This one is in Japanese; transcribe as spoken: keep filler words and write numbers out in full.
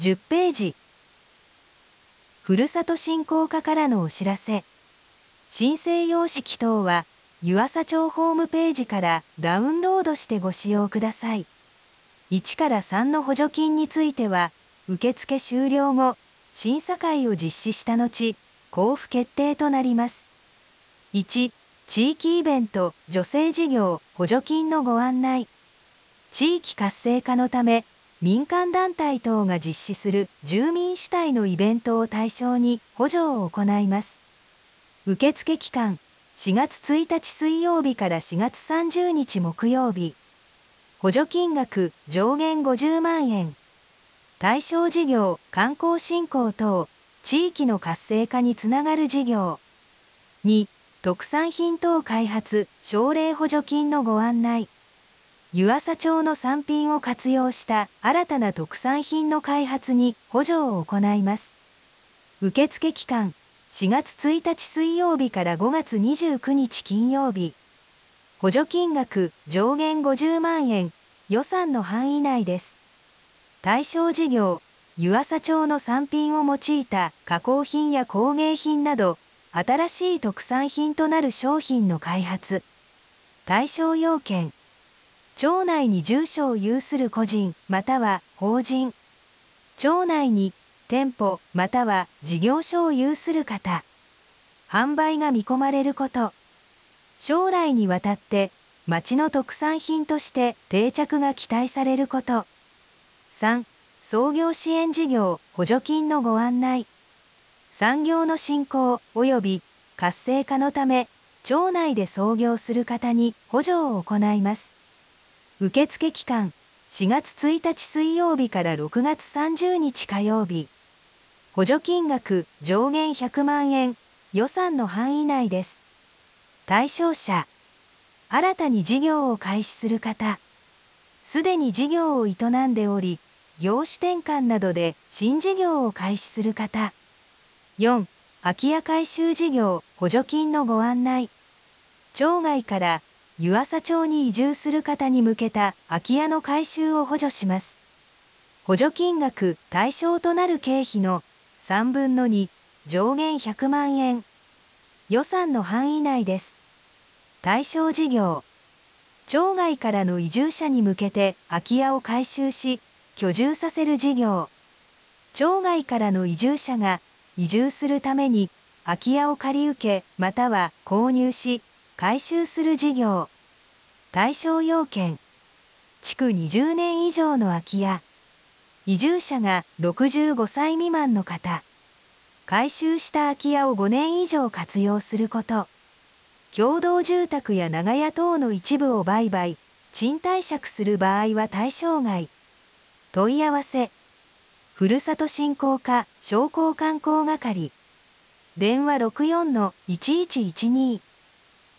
じゅっページ。ふるさと振興課からのお知らせ。申請様式等は、湯浅町ホームページからダウンロードしてご使用ください。いちからさんの補助金については、受付終了後、審査会を実施した後、交付決定となります。いち、地域イベント・助成事業補助金のご案内。地域活性化のため、民間団体等が実施する住民主体のイベントを対象に補助を行います。受付期間、しがつついたち水曜日からしがつさんじゅうにち木曜日。補助金額上限ごじゅうまんえん。対象事業、観光振興等、地域の活性化につながる事業。に、特産品等開発、奨励補助金のご案内。湯浅町の産品を活用した新たな特産品の開発に補助を行います。受付期間、しがつついたち水曜日からごがつにじゅうくにち金曜日。補助金額上限ごじゅうまんえん、予算の範囲内です。対象事業、湯浅町の産品を用いた加工品や工芸品など、新しい特産品となる商品の開発。対象要件。町内に住所を有する個人または法人。町内に店舗または事業所を有する方。販売が見込まれること。将来にわたって町の特産品として定着が期待されること。さん、創業支援事業補助金のご案内。産業の振興及び活性化のため、町内で創業する方に補助を行います。受付期間、しがつついたち水曜日からろくがつさんじゅうにち火曜日。補助金額上限ひゃくまんえん、予算の範囲内です。対象者、新たに事業を開始する方、すでに事業を営んでおり、業種転換などで新事業を開始する方。よん、空き家改修事業補助金のご案内。町外から湯浅町に移住する方に向けた空き家の改修を補助します。補助金額対象となる経費のさんぶんのに、上限ひゃくまんえん。予算の範囲内です。対象事業。町外からの移住者に向けて空き家を改修し、居住させる事業。町外からの移住者が移住するために空き家を借り受けまたは購入し、改修する事業。対象要件。築にじゅうねん以上の空き家。移住者がろくじゅうごさい未満の方。改修した空き家をごねん以上活用すること。共同住宅や長屋等の一部を売買、賃貸借する場合は対象外。問い合わせ。ふるさと振興課商工観光係。電話ろくよんのいちいちいちに。